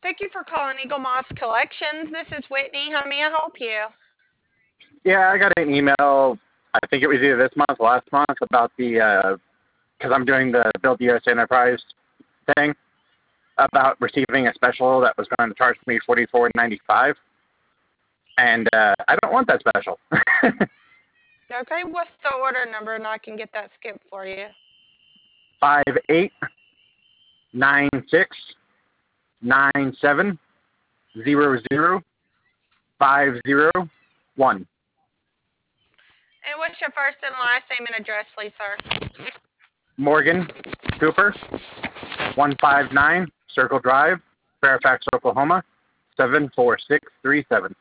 Thank you for calling Eagle Moss Collections. This is Whitney. How may I help you? Yeah, I got an email, I think it was either this month or last month, about the, because I'm doing the Build US Enterprise thing, about receiving a special that was going to charge me $44.95. And I don't want that special. Okay, what's the order number and I can get that skipped for you? 589697000501. And what's your first and last name and address, please, sir? Morgan Cooper, 159 Circle Drive, Fairfax, Oklahoma, 74637.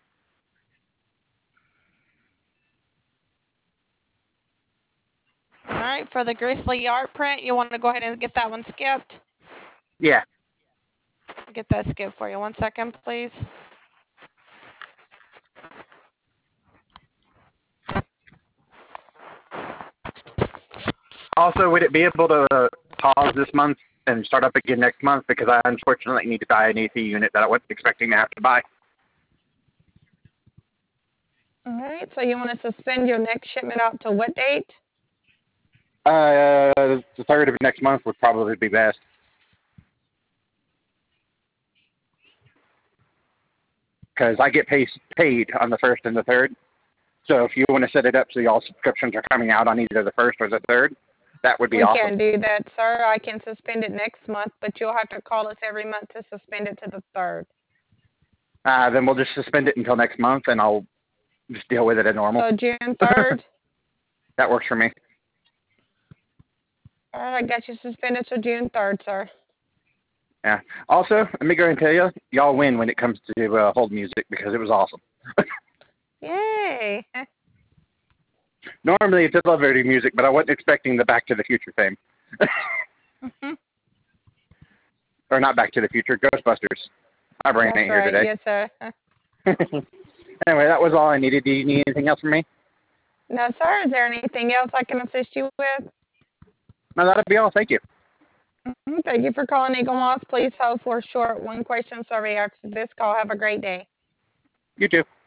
All right, for the Grizzly art print, you want to go ahead and get that one skipped? Yeah. Get that skipped for you. 1 second, please. Also, would it be able to pause this month and start up again next month, because I unfortunately need to buy an AC unit that I wasn't expecting to have to buy. All right, so you want to suspend your next shipment out to what date? The 3rd of next month would probably be best. Because I get paid on the 1st and the 3rd. So if you want to set it up so all subscriptions are coming out on either the 1st or the 3rd, that would be We awesome. can't do that, sir. I can suspend it next month, but you'll have to call us every month to suspend it to the 3rd. Then we'll just suspend it until next month, and I'll just deal with it as normal. So June 3rd? That works for me. All right, I got you suspended till June 3rd, sir. Yeah. Also, let me go and tell you, y'all win when it comes to hold music, because it was awesome. Yay. Normally it's elevator music, but I wasn't expecting the Back to the Future theme. Or not Back to the Future, Ghostbusters. My brain ain't here today. Yes, sir. Anyway, that was all I needed. Do you need anything else from me? No, sir. Is there anything else I can assist you with? No, that'll be all. Thank you. Thank you for calling Eagle Moss. Please hold for a short one-question survey after this call. Have a great day. You too.